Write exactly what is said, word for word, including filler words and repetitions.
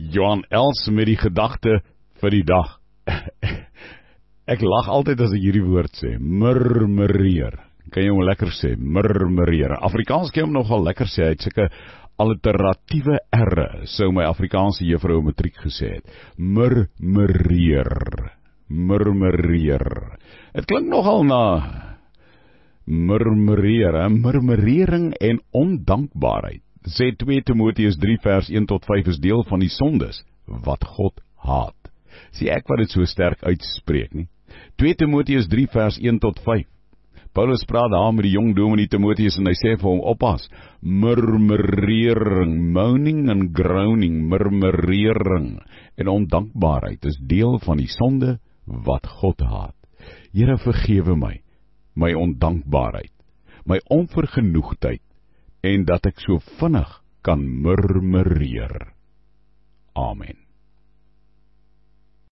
Johan Els met die gedagte vir die dag. Ek lag altyd as ek hierdie woord sê, murmureer. Kan jy hom lekker sê, murmureer. Afrikaans kan hom nogal lekker sê, hy het sulke alliteratiewe R, sou my Afrikaanse juffrou matriek gesê het. Murmureer, murmureer. Het klink nogal na murmureer, he? Murmurering en ondankbaarheid. Sê twee Timoteus drie vers een tot vyf is deel van die sondes wat God haat. Sê ek wat dit so sterk uitspreek nie. twee Timoteus drie vers een tot vyf. Paulus praat daar met die jong dominee Timoteus en hy sê vir hom, oppas, murmurering, moaning en groaning, murmurering en ondankbaarheid is deel van die sonde wat God haat. Here, vergewe my, my ondankbaarheid, my onvergenoegdheid en dat ek so vinnig kan murmureer. Amen.